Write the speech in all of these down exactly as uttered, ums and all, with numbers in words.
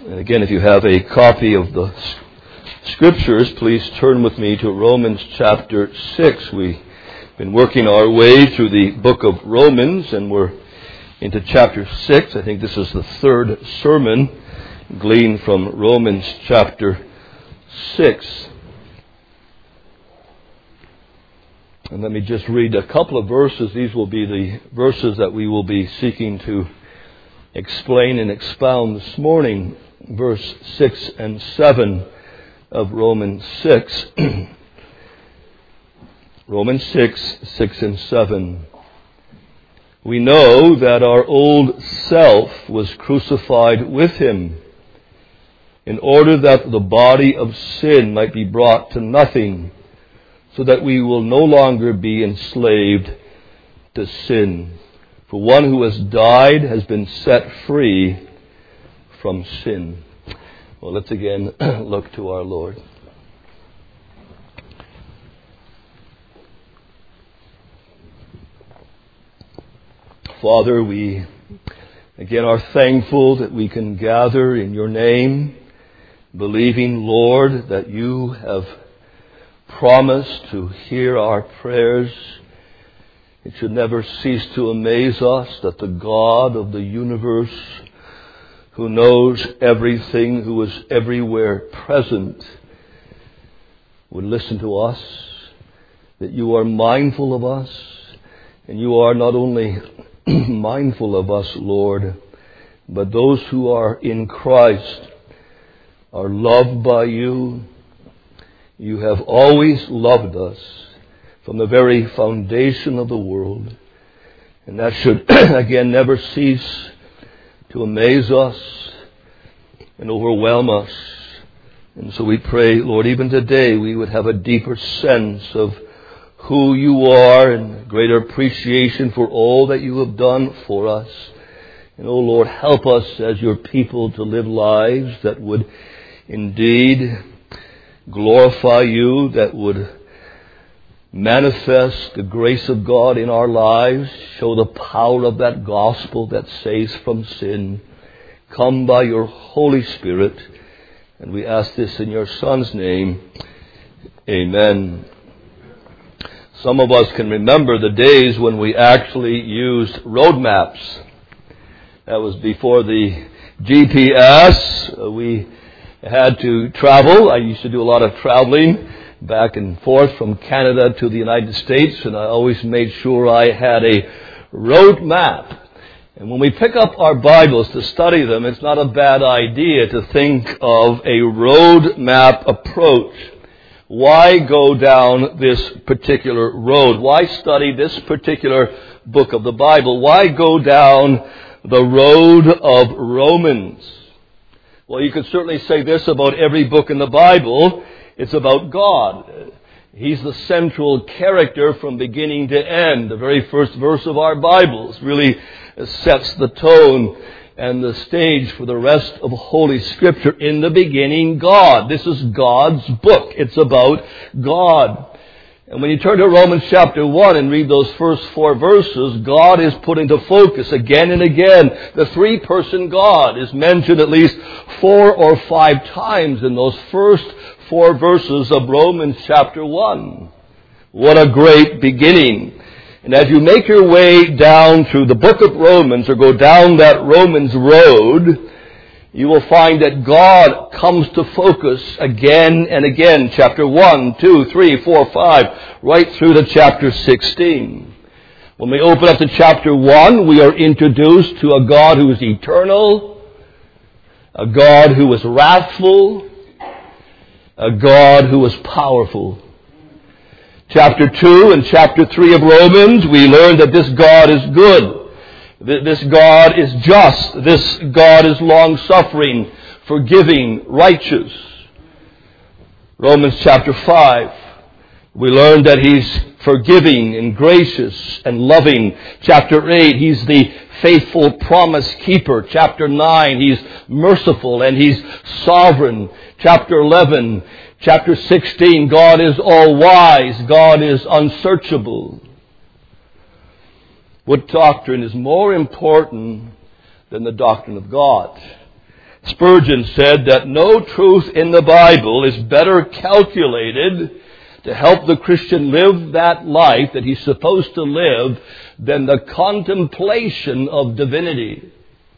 And again, if you have a copy of the Scriptures, please turn with me to Romans chapter six. We've been working our way through the book of Romans, and we're into chapter six. I think this is the third sermon gleaned from Romans chapter six. And let me just read a couple of verses. These will be the verses that we will be seeking to explain and expound this morning. Verse six and seven of Romans six. Romans six, six and seven. We know that our old self was crucified with him, in order that the body of sin might be brought to nothing, so that we will no longer be enslaved to sin. For one who has died has been set free from sin. Well, let's again look to our Lord. Father, we again are thankful that we can gather in your name, believing, Lord, that you have promised to hear our prayers. It should never cease to amaze us that the God of the universe, who knows everything, who is everywhere present, would listen to us, that you are mindful of us, and you are not only mindful of us, Lord, but those who are in Christ are loved by you. You have always loved us from the very foundation of the world, and that should again never cease to amaze us and overwhelm us. And so we pray, Lord, even today we would have a deeper sense of who you are and greater appreciation for all that you have done for us. And, oh Lord, help us as your people to live lives that would indeed glorify you, that would manifest the grace of God in our lives, show the power of that gospel that saves from sin. Come by your Holy Spirit, and we ask this in your Son's name. Amen. Some of us can remember the days when we actually used road maps. That was before the G P S. We had to travel. I used to do a lot of traveling back and forth from Canada to the United States, and I always made sure I had a road map. And when we pick up our Bibles to study them, it's not a bad idea to think of a road map approach. Why go down this particular road? Why study this particular book of the Bible? Why go down the road of Romans? Well, you could certainly say this about every book in the Bible. It's about God. He's the central character from beginning to end. The very first verse of our Bibles really sets the tone and the stage for the rest of Holy Scripture. In the beginning, God. This is God's book. It's about God. And when you turn to Romans chapter one and read those first four verses, God is put into focus again and again. The three-person God is mentioned at least four or five times in those first four verses of Romans chapter one. What a great beginning. And as you make your way down through the book of Romans, or go down that Romans road, you will find that God comes to focus again and again. Chapter one, two, three, four, five, right through to chapter sixteen. When we open up to chapter one, we are introduced to a God who is eternal, a God who is wrathful, a God who is powerful. Chapter two and chapter three of Romans, we learn that this God is good. This God is just. This God is long-suffering, forgiving, righteous. Romans chapter five, we learn that He's forgiving and gracious and loving. Chapter eight, He's the faithful promise keeper. Chapter nine, He's merciful and He's sovereign. Chapter eleven, chapter sixteen, God is all-wise. God is unsearchable. What doctrine is more important than the doctrine of God? Spurgeon said that no truth in the Bible is better calculated to help the Christian live that life that he's supposed to live than the contemplation of divinity.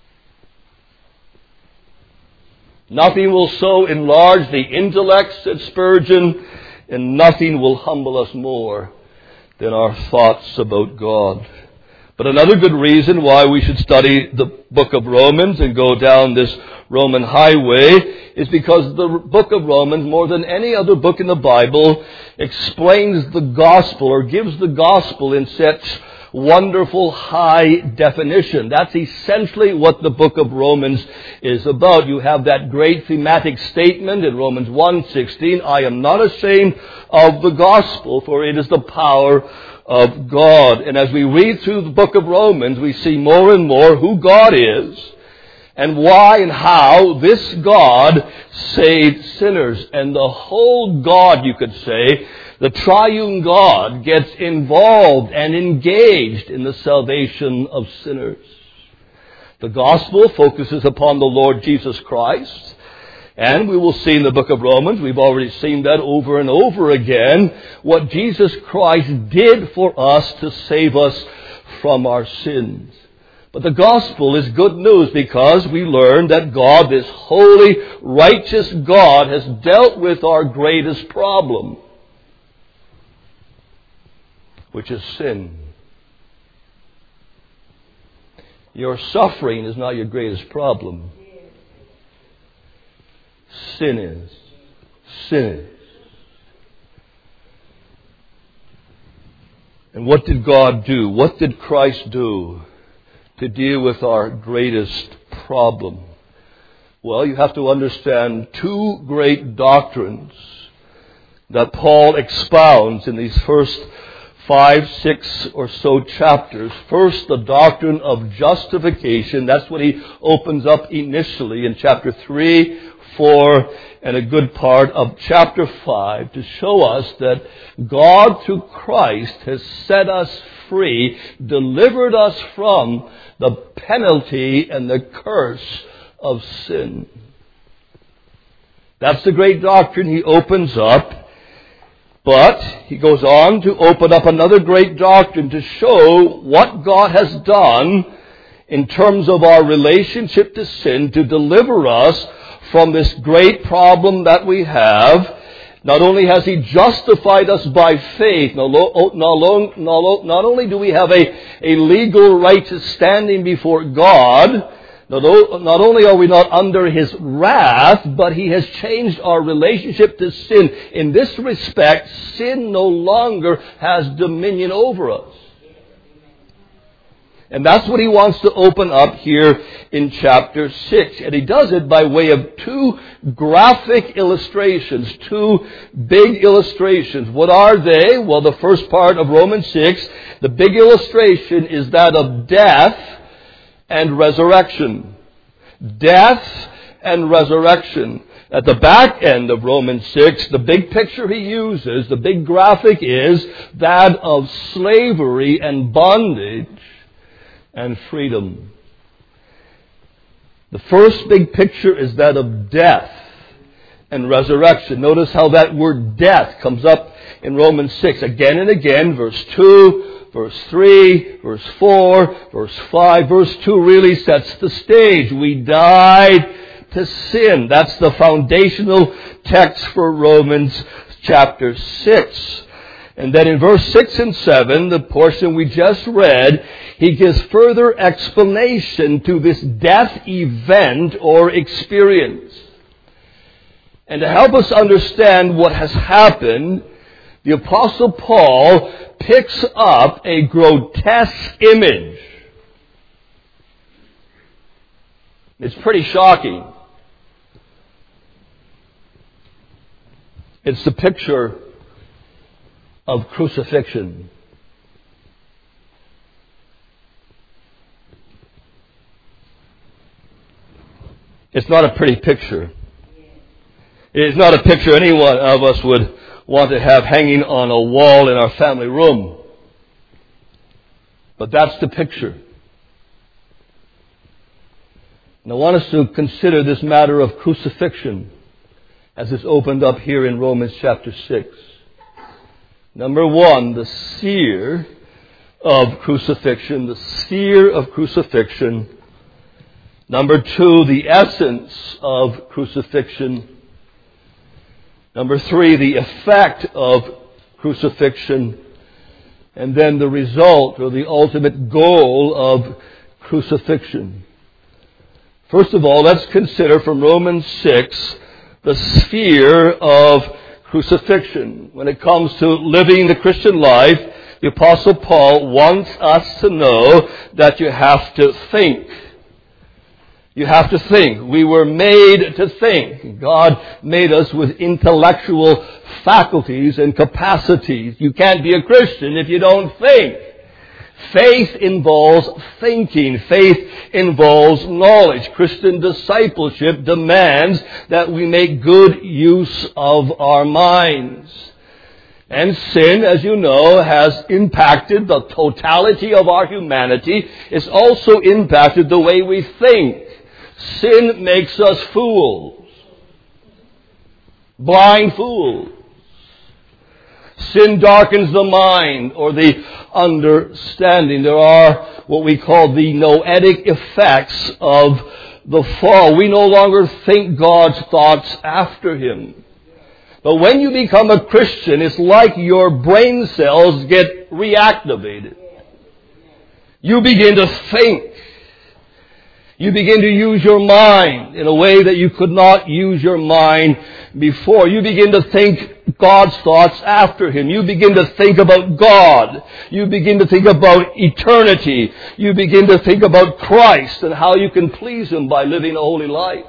Nothing will so enlarge the intellect, said Spurgeon, and nothing will humble us more than our thoughts about God. But another good reason why we should study the book of Romans and go down this Roman highway is because the book of Romans, more than any other book in the Bible, explains the gospel or gives the gospel in such wonderful high definition. That's essentially what the book of Romans is about. You have that great thematic statement in Romans one sixteen, I am not ashamed of the gospel, for it is the power of God. And as we read through the book of Romans, we see more and more who God is and why and how this God saved sinners. And the whole God, you could say, the triune God, gets involved and engaged in the salvation of sinners. The gospel focuses upon the Lord Jesus Christ. And we will see in the book of Romans, we've already seen that over and over again, what Jesus Christ did for us to save us from our sins. But the gospel is good news because we learn that God, this holy, righteous God, has dealt with our greatest problem, which is sin. Your suffering is not your greatest problem. Sin is. Sin is. And what did God do? What did Christ do to deal with our greatest problem? Well, you have to understand two great doctrines that Paul expounds in these first five, six or so chapters. First, the doctrine of justification. That's what he opens up initially in chapter three, four, and a good part of chapter five to show us that God through Christ has set us free, delivered us from the penalty and the curse of sin. That's the great doctrine he opens up. But he goes on to open up another great doctrine to show what God has done in terms of our relationship to sin to deliver us from this great problem that we have. Not only has he justified us by faith, not only do we have a, a legal righteous standing before God, not only are we not under his wrath, but he has changed our relationship to sin. In this respect, sin no longer has dominion over us. And that's what he wants to open up here in chapter six. And he does it by way of two graphic illustrations, two big illustrations. What are they? Well, the first part of Romans six, the big illustration is that of death and resurrection. Death and resurrection. At the back end of Romans six, the big picture he uses, the big graphic is that of slavery and bondage and freedom. The first big picture is that of death and resurrection. Notice how that word death comes up in Romans six again and again. Verse two, verse three, verse four, verse five. Verse two really sets the stage. We died to sin. That's the foundational text for Romans chapter six. And then in verse six and seven, the portion we just read, he gives further explanation to this death event or experience. And to help us understand what has happened, the Apostle Paul picks up a grotesque image. It's pretty shocking. It's the picture of crucifixion. It's not a pretty picture. It's not a picture any one of us would want to have hanging on a wall in our family room. But that's the picture. And I want us to consider this matter of crucifixion as it's opened up here in Romans chapter six. Number one, the seer of crucifixion, the seer of crucifixion. Number two, the essence of crucifixion. Number three, the effect of crucifixion. And then the result or the ultimate goal of crucifixion. First of all, let's consider from Romans six the sphere of crucifixion. When it comes to living the Christian life, the Apostle Paul wants us to know that you have to think. You have to think. We were made to think. God made us with intellectual faculties and capacities. You can't be a Christian if you don't think. Faith involves thinking. Faith involves knowledge. Christian discipleship demands that we make good use of our minds. And sin, as you know, has impacted the totality of our humanity. It's also impacted the way we think. Sin makes us fools. Blind fools. Sin darkens the mind or the understanding. There are what we call the noetic effects of the fall. We no longer think God's thoughts after Him. But when you become a Christian, it's like your brain cells get reactivated. You begin to think. You begin to use your mind in a way that you could not use your mind before. You begin to think God's thoughts after Him. You begin to think about God. You begin to think about eternity. You begin to think about Christ and how you can please Him by living a holy life.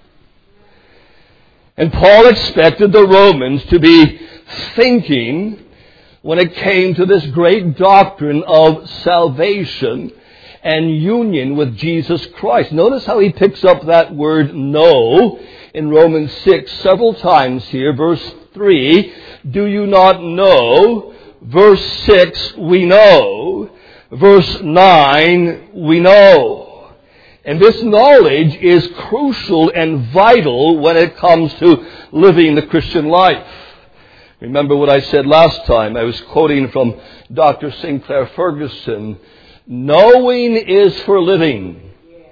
And Paul expected the Romans to be thinking when it came to this great doctrine of salvation and union with Jesus Christ. Notice how he picks up that word know in Romans six several times here. Verse three, do you not know? Verse six, we know. Verse nine, we know. And this knowledge is crucial and vital when it comes to living the Christian life. Remember what I said last time. I was quoting from Doctor Sinclair Ferguson. Knowing is for living.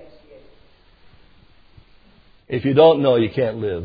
If you don't know, you can't live.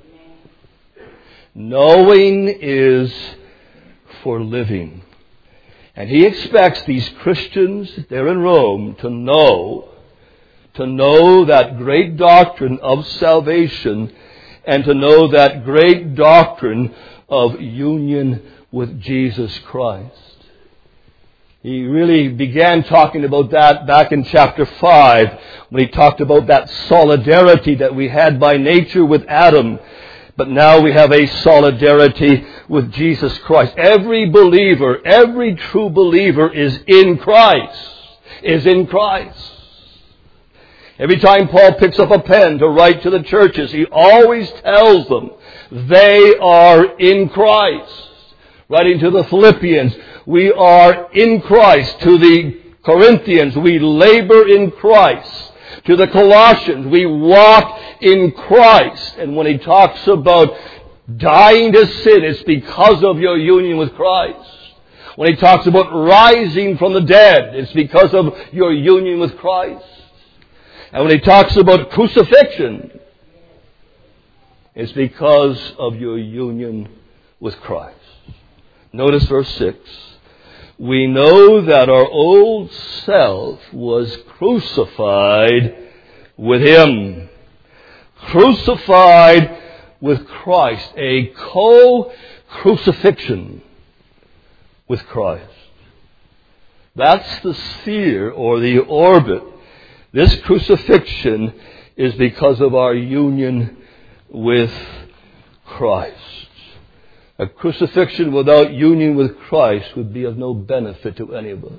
Knowing is for living. And he expects these Christians there in Rome to know, to know that great doctrine of salvation and to know that great doctrine of union with Jesus Christ. He really began talking about that back in chapter five when he talked about that solidarity that we had by nature with Adam. But now we have a solidarity with Jesus Christ. Every believer, every true believer is in Christ. Is in Christ. Every time Paul picks up a pen to write to the churches, he always tells them they are in Christ. Writing to the Philippians, we are in Christ. To the Corinthians, we labor in Christ. To the Colossians, we walk in Christ. And when he talks about dying to sin, it's because of your union with Christ. When he talks about rising from the dead, it's because of your union with Christ. And when he talks about crucifixion, it's because of your union with Christ. Notice verse six. We know that our old self was crucified with Him. Crucified with Christ. A co-crucifixion with Christ. That's the sphere or the orbit. This crucifixion is because of our union with Christ. A crucifixion without union with Christ would be of no benefit to any of us.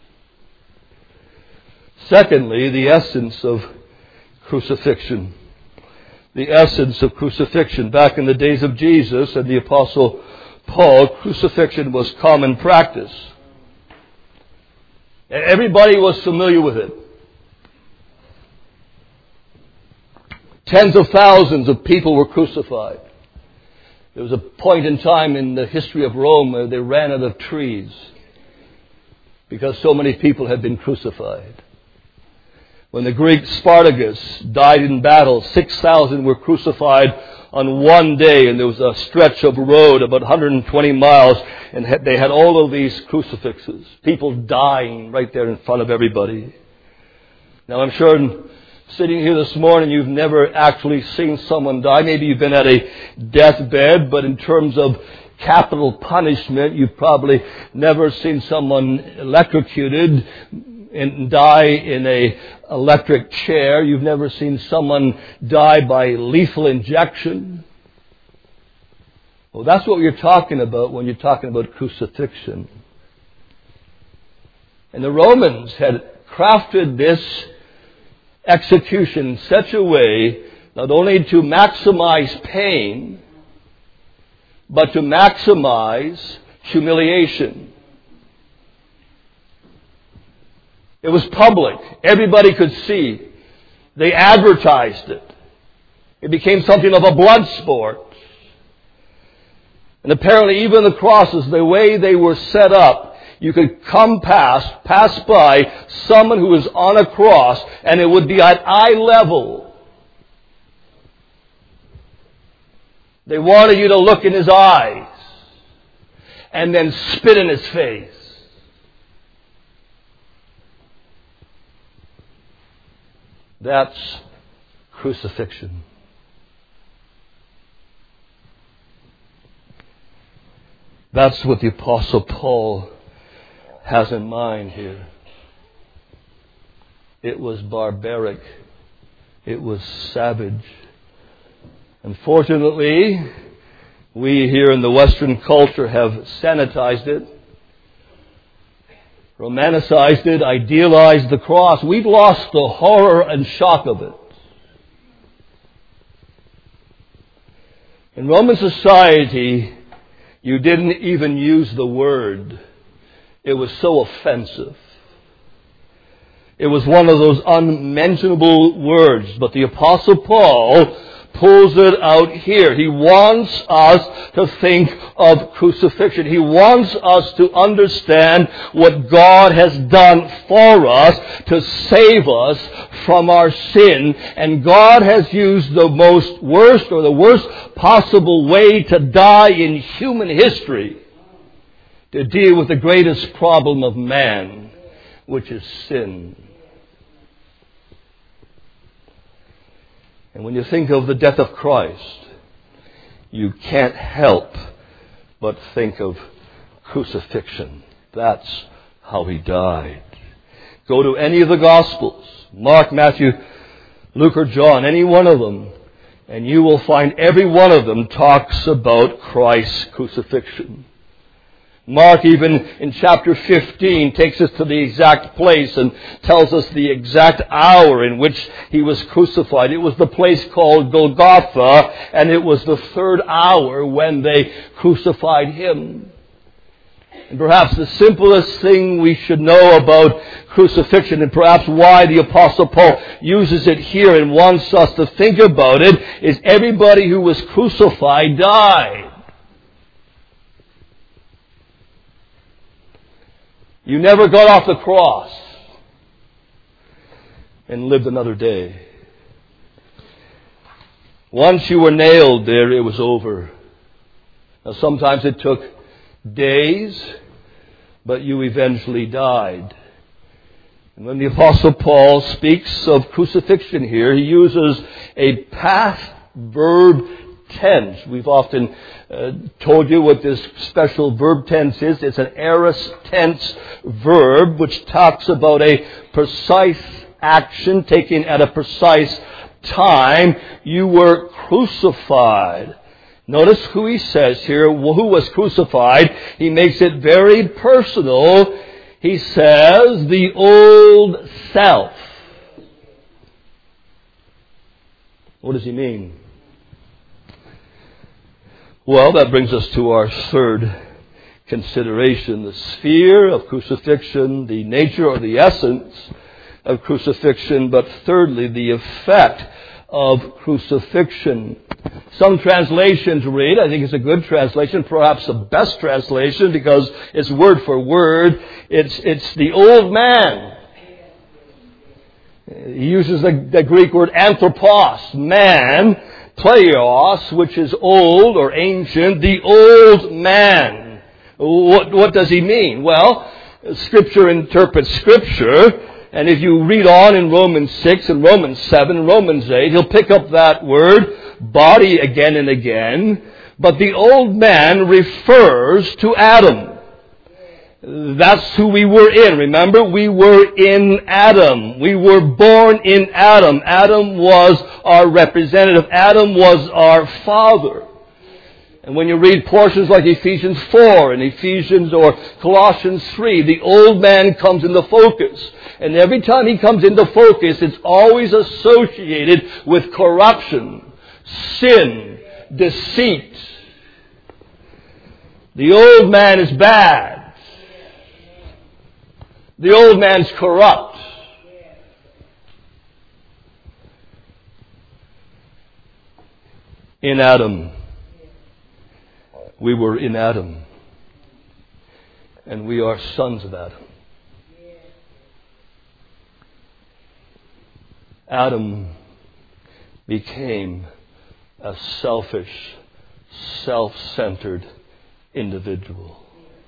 Secondly, the essence of crucifixion. The essence of crucifixion. Back in the days of Jesus and the Apostle Paul, crucifixion was common practice. Everybody was familiar with it. Tens of thousands of people were crucified. There was a point in time in the history of Rome where they ran out of trees because so many people had been crucified. When the Greek Spartacus died in battle, six thousand were crucified on one day, and there was a stretch of road about one hundred twenty miles, and they had all of these crucifixes. People dying right there in front of everybody. Now I'm sure sitting here this morning you've never actually seen someone die. Maybe you've been at a deathbed, but in terms of capital punishment, you've probably never seen someone electrocuted and die in a electric chair. You've never seen someone die by lethal injection. Well, that's what you're talking about when you're talking about crucifixion. And the Romans had crafted this execution in such a way not only to maximize pain, but to maximize humiliation. It was public. Everybody could see. They advertised it. It became something of a blood sport. And apparently even the crosses, the way they were set up, you could come past, pass by someone who was on a cross, and it would be at eye level. They wanted you to look in his eyes and then spit in his face. That's crucifixion. That's what the Apostle Paul has in mind here. It was barbaric. It was savage. Unfortunately, we here in the Western culture have sanitized it, romanticized it, idealized the cross. We've lost the horror and shock of it. In Roman society, you didn't even use the word. It was so offensive. It was one of those unmentionable words. But the Apostle Paul pulls it out here. He wants us to think of crucifixion. He wants us to understand what God has done for us to save us from our sin. And God has used the most worst or the worst possible way to die in human history to deal with the greatest problem of man, which is sin. And when you think of the death of Christ, you can't help but think of crucifixion. That's how he died. Go to any of the Gospels, Mark, Matthew, Luke, or John, any one of them, and you will find every one of them talks about Christ's crucifixion. Mark, even in chapter fifteen, takes us to the exact place and tells us the exact hour in which he was crucified. It was the place called Golgotha, and it was the third hour when they crucified him. And perhaps the simplest thing we should know about crucifixion, and perhaps why the Apostle Paul uses it here and wants us to think about it, is everybody who was crucified died. You never got off the cross and lived another day. Once you were nailed there, it was over. Now, sometimes it took days, but you eventually died. And when the Apostle Paul speaks of crucifixion here, he uses a past verb tense. We've often uh, told you what this special verb tense is. It's an aorist tense verb which talks about a precise action taken at a precise time. You were crucified. Notice who he says here, who was crucified. He makes it very personal. He says, the old self. What does he mean? Well, that brings us to our third consideration, the sphere of crucifixion, the nature or the essence of crucifixion, but thirdly, the effect of crucifixion. Some translations read, I think it's a good translation, perhaps the best translation because it's word for word, it's, it's the old man. He uses the, the Greek word anthropos, man, pleios, which is old or ancient, the old man. What, what does he mean? Well, Scripture interprets Scripture, and if you read on in Romans six and Romans seven and Romans eight, he'll pick up that word, body, again and again. But the old man refers to Adam. That's who we were in. Remember, we were in Adam. We were born in Adam. Adam was our representative. Adam was our father. And when you read portions like Ephesians four and Ephesians or Colossians three, the old man comes into focus. And every time he comes into focus, it's always associated with corruption, sin, deceit. The old man is bad. The old man's corrupt. In Adam. We were in Adam. And we are sons of Adam. Adam became a selfish, self-centered individual.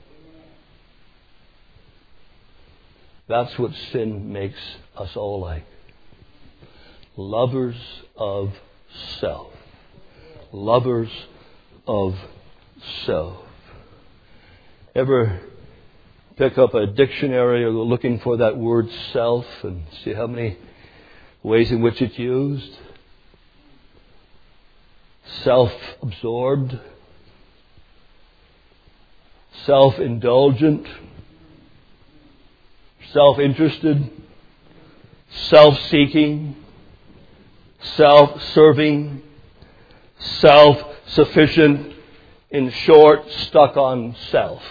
That's what sin makes us all like. Lovers of self. Lovers of self. Ever pick up a dictionary or go looking for that word self and see how many ways in which it's used? Self-absorbed. Self-indulgent. Self-interested, self-seeking, self-serving, self-sufficient, in short, stuck on self.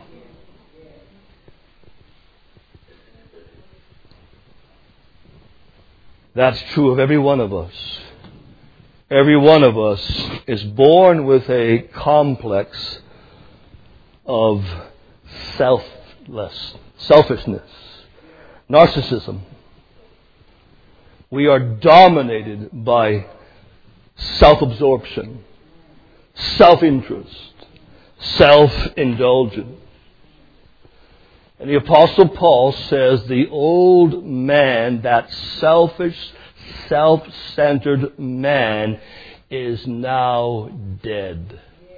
That's true of every one of us. Every one of us is born with a complex of selfless, selfishness. Narcissism. We are dominated by self-absorption, self-interest, self-indulgence. And the Apostle Paul says the old man, that selfish, self-centered man, is now dead.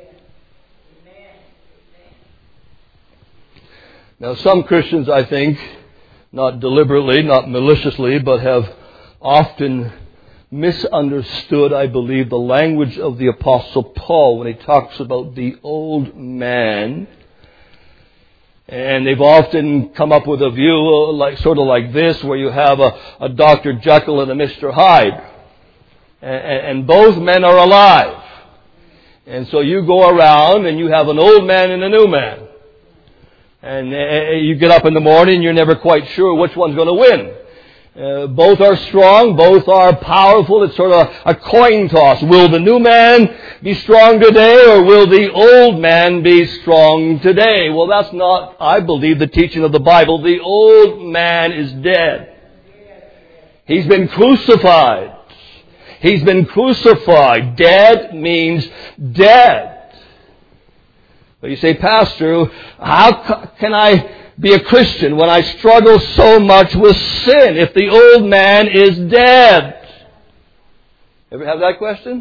Now, some Christians, I think, not deliberately, not maliciously, but have often misunderstood, I believe, the language of the Apostle Paul when he talks about the old man. And they've often come up with a view like sort of like this, where you have a, a Doctor Jekyll and a Mister Hyde. And, and both men are alive. And so you go around and you have an old man and a new man. And uh, you get up in the morning, you're never quite sure which one's going to win. Uh, both are strong, both are powerful. It's sort of a, a coin toss. Will the new man be strong today, or will the old man be strong today? Well, that's not, I believe, the teaching of the Bible. The old man is dead. He's been crucified. He's been crucified. Dead means dead. But you say, Pastor, how can I be a Christian when I struggle so much with sin if the old man is dead? Ever have that question?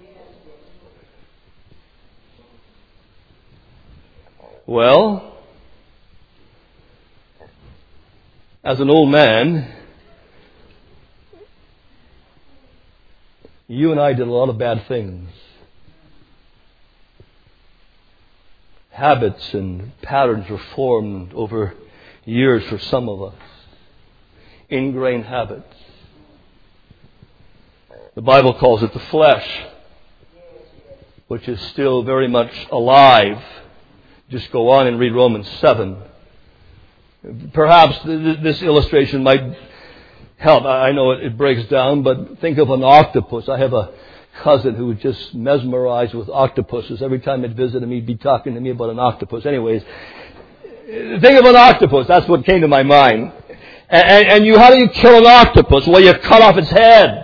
Well, as an old man, you and I did a lot of bad things. Habits and patterns were formed over years for some of us. Ingrained habits. The Bible calls it the flesh, which is still very much alive. Just go on and read Romans seven. Perhaps this illustration might help. I know it, it breaks down, but think of an octopus. I have a cousin who was just mesmerized with octopuses. Every time he'd visit him, he'd be talking to me about an octopus. Anyways, think of an octopus. That's what came to my mind. And, and, and you, how do you kill an octopus? Well, you cut off its head.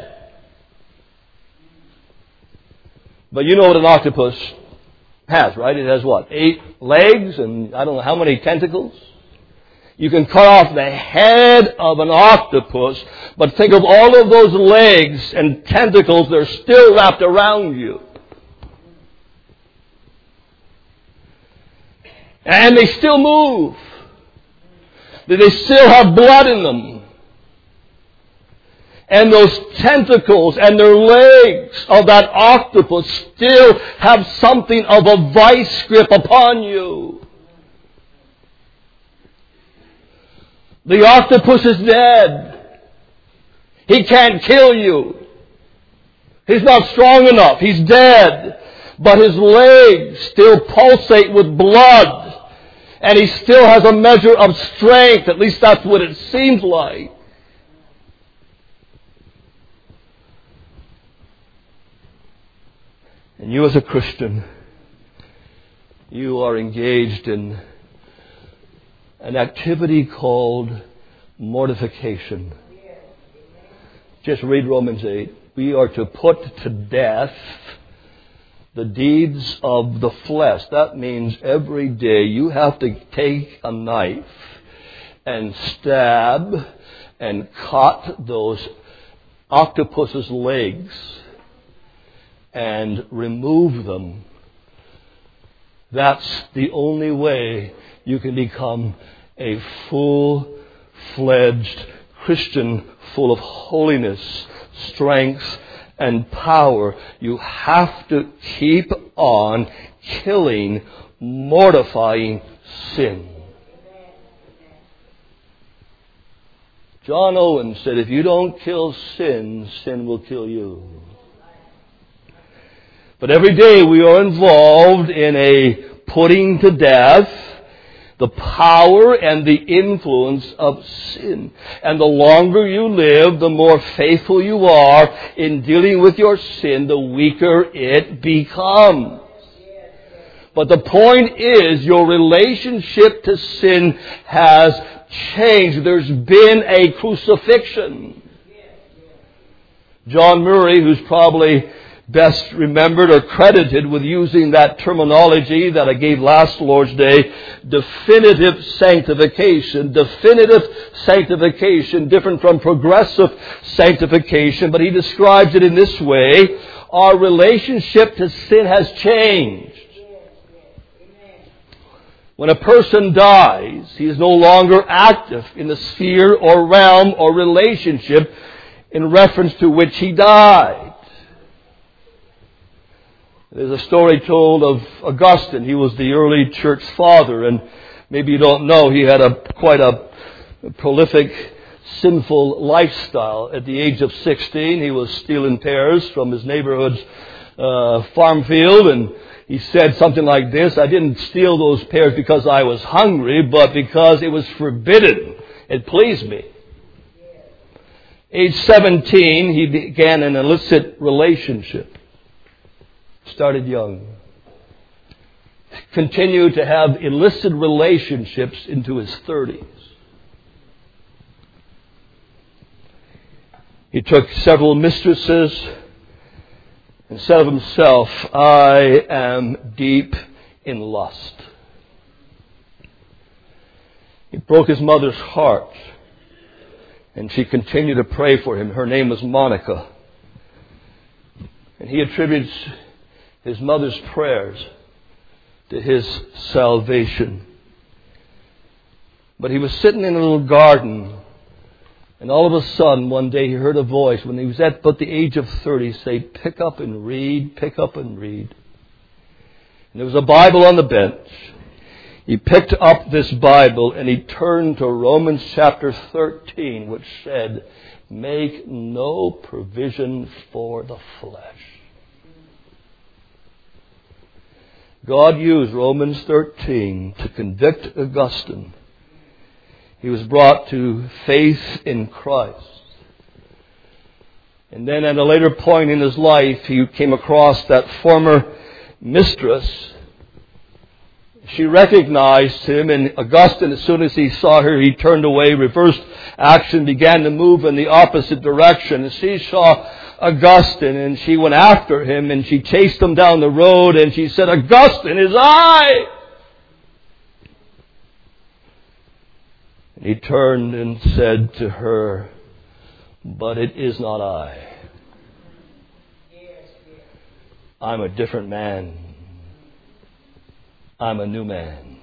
But you know what an octopus has, right? It has what? Eight legs and I don't know how many tentacles? You can cut off the head of an octopus, but think of all of those legs and tentacles, they're still wrapped around you. And they still move. They still have blood in them. And those tentacles and their legs of that octopus still have something of a vice grip upon you. The octopus is dead. He can't kill you. He's not strong enough. He's dead. But his legs still pulsate with blood. And he still has a measure of strength. At least that's what it seems like. And you as a Christian, you are engaged in an activity called mortification. Just read Romans eight. We are to put to death the deeds of the flesh. That means every day you have to take a knife and stab and cut those octopus's legs and remove them. That's the only way you can become a full-fledged Christian full of holiness, strength, and power. You have to keep on killing, mortifying sin. John Owen said, if you don't kill sin, sin will kill you. But every day we are involved in a putting to death the power and the influence of sin. And the longer you live, the more faithful you are in dealing with your sin, the weaker it becomes. But the point is, your relationship to sin has changed. There's been a crucifixion. John Murray, who's probably best remembered or credited with using that terminology that I gave last Lord's Day, definitive sanctification. Definitive sanctification, different from progressive sanctification, but he describes it in this way. Our relationship to sin has changed. When a person dies, he is no longer active in the sphere or realm or relationship in reference to which he died. There's a story told of Augustine. He was the early church father, and maybe you don't know, he had a quite a prolific, sinful lifestyle. At the age of sixteen, he was stealing pears from his neighborhood's uh, farm field, and he said something like this: I didn't steal those pears because I was hungry, but because it was forbidden. It pleased me. Age seventeen, he began an illicit relationship. Started young. Continued to have illicit relationships into his thirties. He took several mistresses and said of himself, I am deep in lust. He broke his mother's heart, and she continued to pray for him. Her name was Monica. And he attributes his mother's prayers to his salvation. But he was sitting in a little garden, and all of a sudden one day he heard a voice when he was at but the age of thirty say, pick up and read, pick up and read. And there was a Bible on the bench. He picked up this Bible and he turned to Romans chapter thirteen, which said, make no provision for the flesh. God used Romans thirteen to convict Augustine. He was brought to faith in Christ. And then at a later point in his life, he came across that former mistress. She recognized him, and Augustine, as soon as he saw her, he turned away, reversed action, began to move in the opposite direction. And she saw Augustine, and she went after him, and she chased him down the road, and she said, "Augustine, it is I!" And he turned and said to her, "But it is not I. I'm a different man. I'm a new man.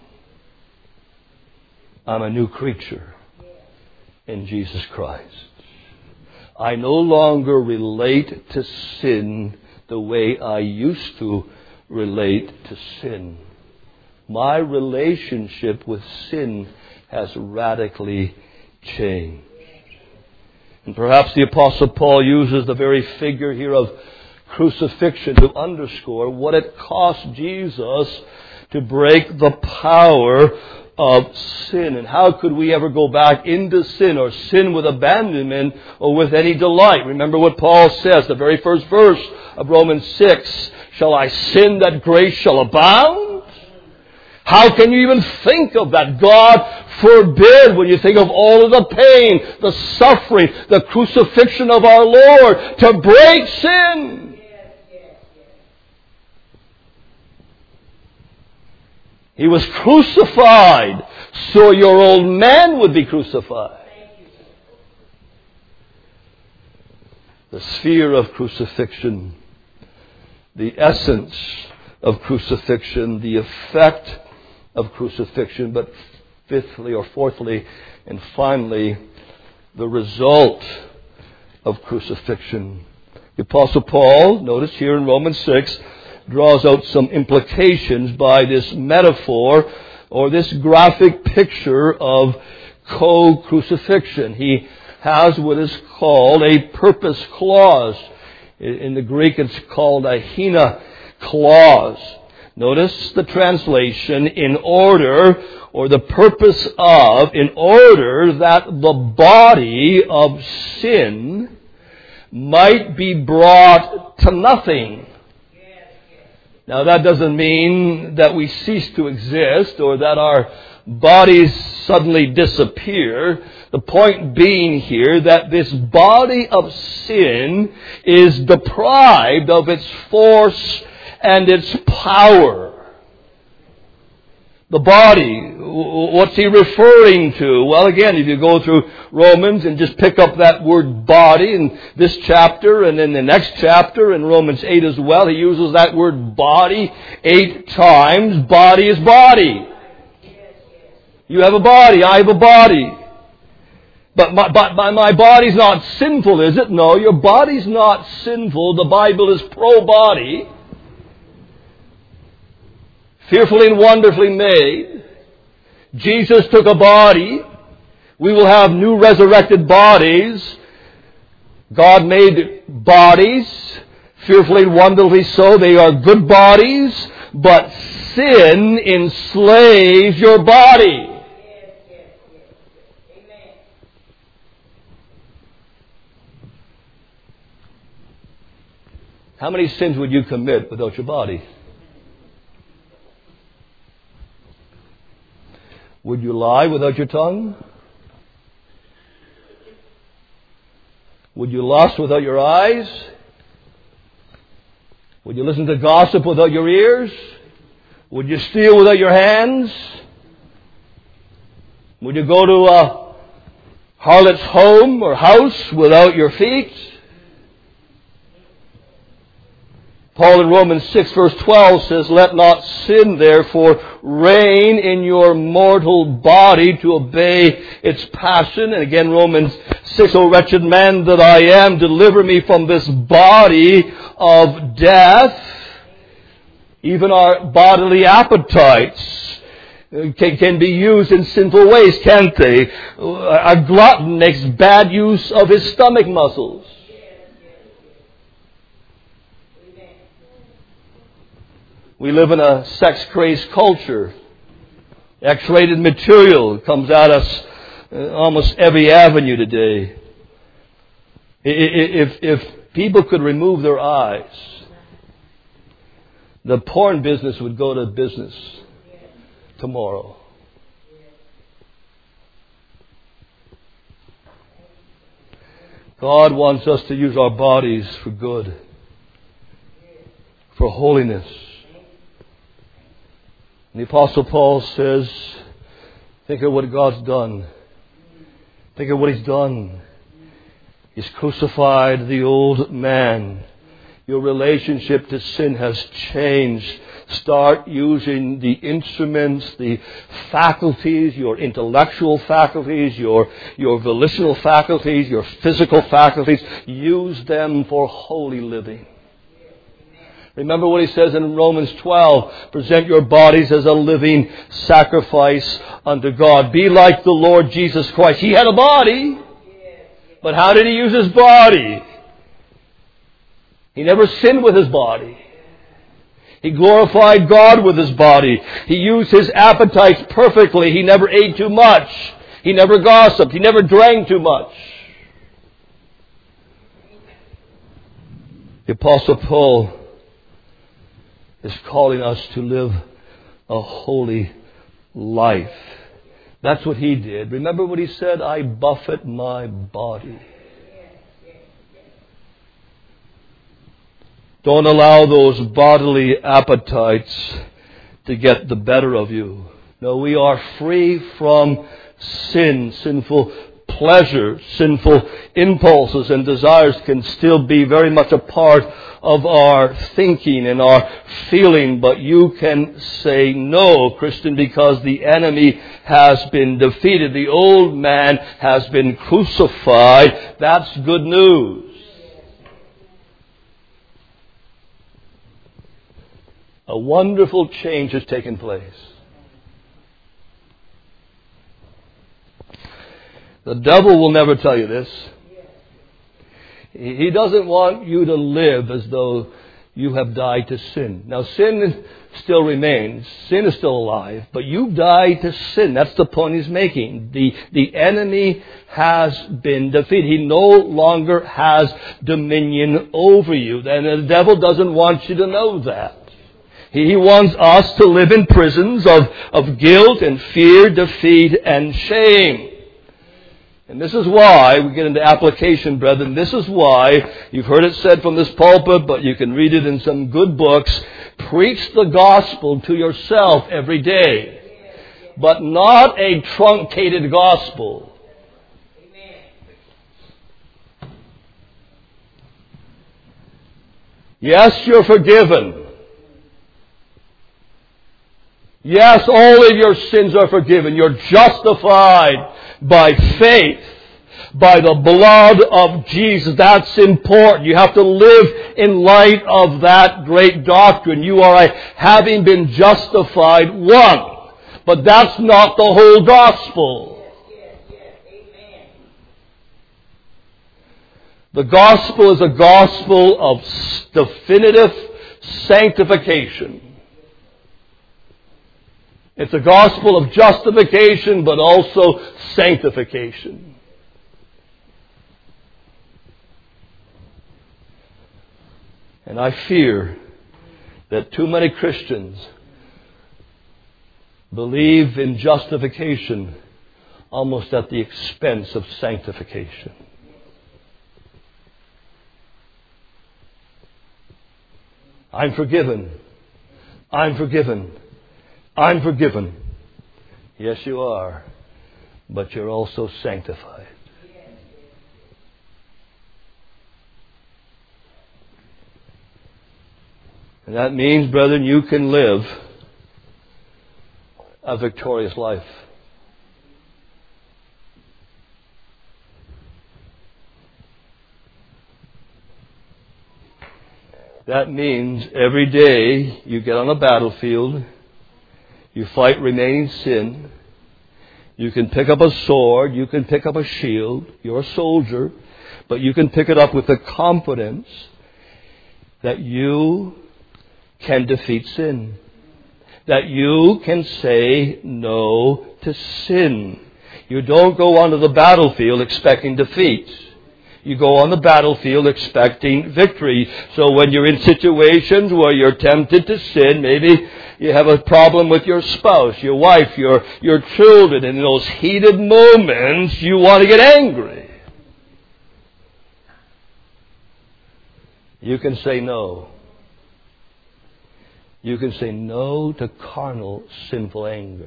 I'm a new creature in Jesus Christ. I no longer relate to sin the way I used to relate to sin. My relationship with sin has radically changed." And perhaps the Apostle Paul uses the very figure here of crucifixion to underscore what it cost Jesus to break the power of sin. And how could we ever go back into sin, or sin with abandonment, or with any delight? Remember what Paul says, the very first verse of Romans six, "Shall I sin that grace shall abound?" How can you even think of that? God forbid, when you think of all of the pain, the suffering, the crucifixion of our Lord to break sin. He was crucified so your old man would be crucified. The sphere of crucifixion, the essence of crucifixion, the effect of crucifixion, but fifthly or fourthly and finally, the result of crucifixion. The Apostle Paul, notice here in Romans six, draws out some implications by this metaphor or this graphic picture of co-crucifixion. He has what is called a purpose clause. In the Greek it's called a hina clause. Notice the translation, in order, or the purpose of, in order that the body of sin might be brought to nothing. Now that doesn't mean that we cease to exist or that our bodies suddenly disappear. The point being here that this body of sin is deprived of its force and its power. The body, what's he referring to? Well, again, if you go through Romans and just pick up that word body in this chapter and in the next chapter, in Romans eight as well, he uses that word body eight times. Body is body. You have a body, I have a body. But my, but my, my body's not sinful, is it? No, your body's not sinful. The Bible is pro-body. Fearfully and wonderfully made. Jesus took a body. We will have new resurrected bodies. God made bodies, fearfully and wonderfully so. They are good bodies, but sin enslaves your body. How many sins would you commit without your body? Would you lie without your tongue? Would you lust without your eyes? Would you listen to gossip without your ears? Would you steal without your hands? Would you go to a harlot's home or house without your feet? Paul in Romans six verse twelve says, "Let not sin therefore reign in your mortal body to obey its passion." And again Romans six, "O wretched man that I am, deliver me from this body of death." Even our bodily appetites can, can be used in sinful ways, can't they? A glutton makes bad use of his stomach muscles. We live in a sex-crazed culture. X-rated material comes at us almost every avenue today. If, if people could remove their eyes, the porn business would go to business tomorrow. God wants us to use our bodies for good, for holiness. And the Apostle Paul says, think of what God's done. Think of what He's done. He's crucified the old man. Your relationship to sin has changed. Start using the instruments, the faculties, your intellectual faculties, your, your volitional faculties, your physical faculties. Use them for holy living. Remember what he says in Romans twelve, present your bodies as a living sacrifice unto God. Be like the Lord Jesus Christ. He had a body, but how did He use His body? He never sinned with His body. He glorified God with His body. He used His appetites perfectly. He never ate too much. He never gossiped. He never drank too much. The Apostle Paul is calling us to live a holy life. That's what he did. Remember what he said? I buffet my body. Don't allow those bodily appetites to get the better of you. No, we are free from sin, sinful pleasure, sinful impulses and desires can still be very much a part of our thinking and our feeling, but you can say no, Christian, because the enemy has been defeated. The old man has been crucified. That's good news. A wonderful change has taken place. The devil will never tell you this. He doesn't want you to live as though you have died to sin. Now, sin still remains. Sin is still alive, but you've died to sin. That's the point he's making. The, the enemy has been defeated. He no longer has dominion over you. And the devil doesn't want you to know that. He wants us to live in prisons of, of guilt and fear, defeat, and shame. And this is why, we get into application, brethren, this is why, you've heard it said from this pulpit, but you can read it in some good books, preach the gospel to yourself every day. But not a truncated gospel. Yes, you're forgiven. Yes, all of your sins are forgiven. You're justified by faith, by the blood of Jesus. That's important. You have to live in light of that great doctrine. You are a having been justified one. But that's not the whole gospel. The gospel is a gospel of definitive sanctification. It's a gospel of justification, but also sanctification. And I fear that too many Christians believe in justification almost at the expense of sanctification. I'm forgiven. I'm forgiven. I'm forgiven. Yes, you are. But you're also sanctified. And that means, brethren, you can live a victorious life. That means every day you get on a battlefield, you fight remaining sin. You can pick up a sword. You can pick up a shield. You're a soldier. But you can pick it up with the confidence that you can defeat sin. That you can say no to sin. You don't go onto the battlefield expecting defeat. You go on the battlefield expecting victory. So when you're in situations where you're tempted to sin, maybe you have a problem with your spouse, your wife, your, your children, and in those heated moments, you want to get angry. You can say no. You can say no to carnal, sinful anger.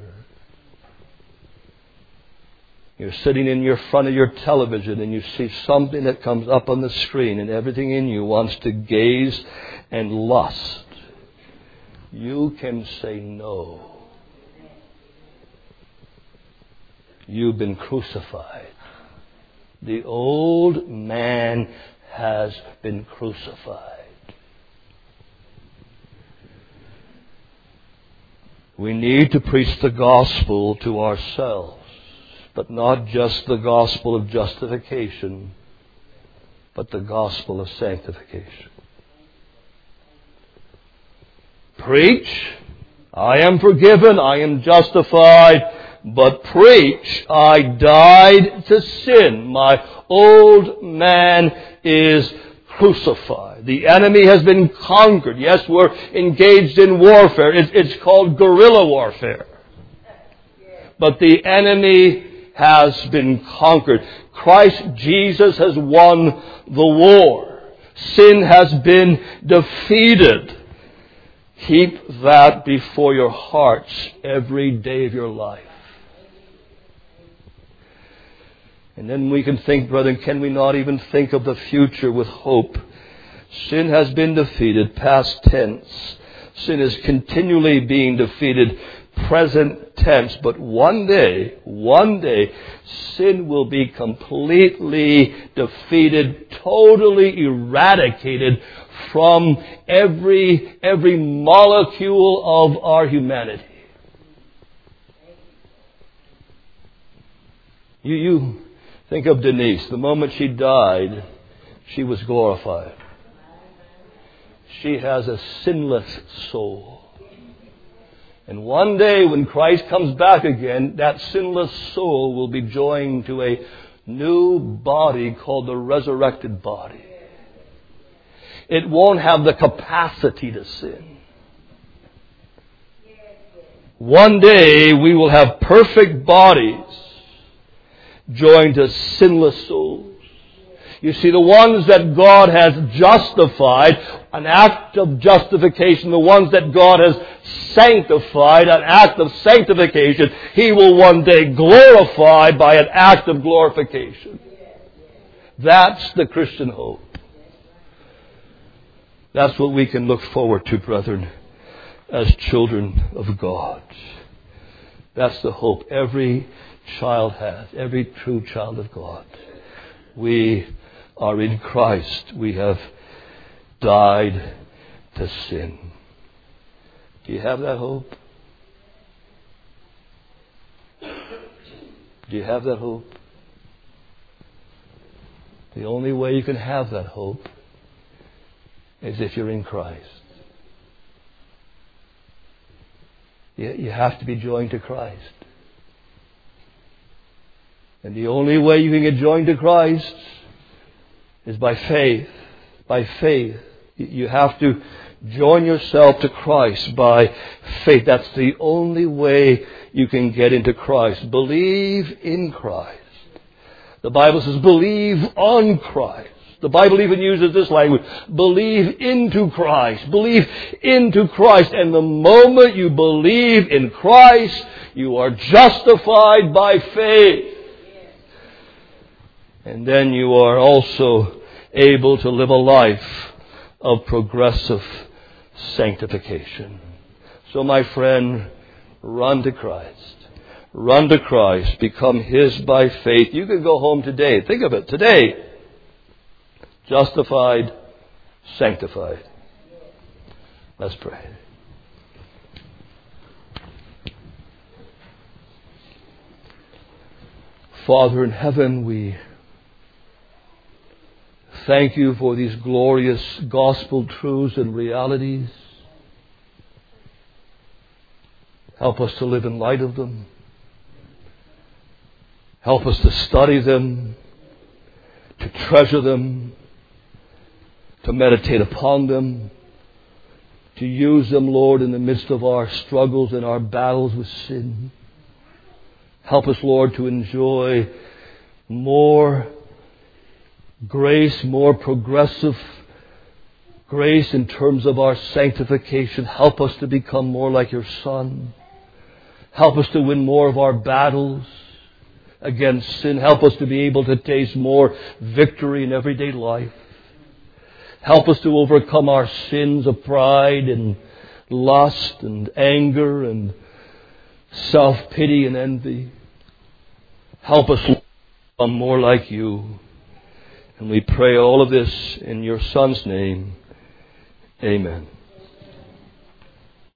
You're sitting in your front of your television and you see something that comes up on the screen and everything in you wants to gaze and lust. You can say no. You've been crucified. The old man has been crucified. We need to preach the gospel to ourselves, but not just the gospel of justification, but the gospel of sanctification. Preach, I am forgiven, I am justified, but preach, I died to sin. My old man is crucified. The enemy has been conquered. Yes, we're engaged in warfare. It's, it's called guerrilla warfare. But the enemy has been conquered. Christ Jesus has won the war. Sin has been defeated. Keep that before your hearts every day of your life. And then we can think, brethren, can we not even think of the future with hope? Sin has been defeated, past tense. Sin is continually being defeated, present tense. But one day, one day, sin will be completely defeated, totally eradicated from every, every molecule of our humanity. You, you think of Denise. The moment she died, she was glorified. She has a sinless soul. And one day when Christ comes back again, that sinless soul will be joined to a new body called the resurrected body. It won't have the capacity to sin. One day we will have perfect bodies joined to sinless souls. You see, the ones that God has justified, an act of justification, the ones that God has sanctified, an act of sanctification, He will one day glorify by an act of glorification. That's the Christian hope. That's what we can look forward to, brethren, as children of God. That's the hope every child has, every true child of God. We are in Christ. We have died to sin. Do you have that hope? Do you have that hope? The only way you can have that hope is if you're in Christ. You, you have to be joined to Christ. And the only way you can get joined to Christ is by faith. By faith. You have to join yourself to Christ by faith. That's the only way you can get into Christ. Believe in Christ. The Bible says believe on Christ. The Bible even uses this language. Believe into Christ. Believe into Christ. And the moment you believe in Christ, you are justified by faith. And then you are also able to live a life of progressive sanctification. So my friend, run to Christ. Run to Christ. Become His by faith. You can go home today. Think of it. Today. Justified, sanctified. Let's pray. Father in heaven, we thank You for these glorious gospel truths and realities. Help us to live in light of them. Help us to study them, to treasure them, to meditate upon them, to use them, Lord, in the midst of our struggles and our battles with sin. Help us, Lord, to enjoy more grace, more progressive grace in terms of our sanctification. Help us to become more like your Son. Help us to win more of our battles against sin. Help us to be able to taste more victory in everyday life. Help us to overcome our sins of pride and lust and anger and self-pity and envy. Help us to become more like you. And we pray all of this in your Son's name. Amen.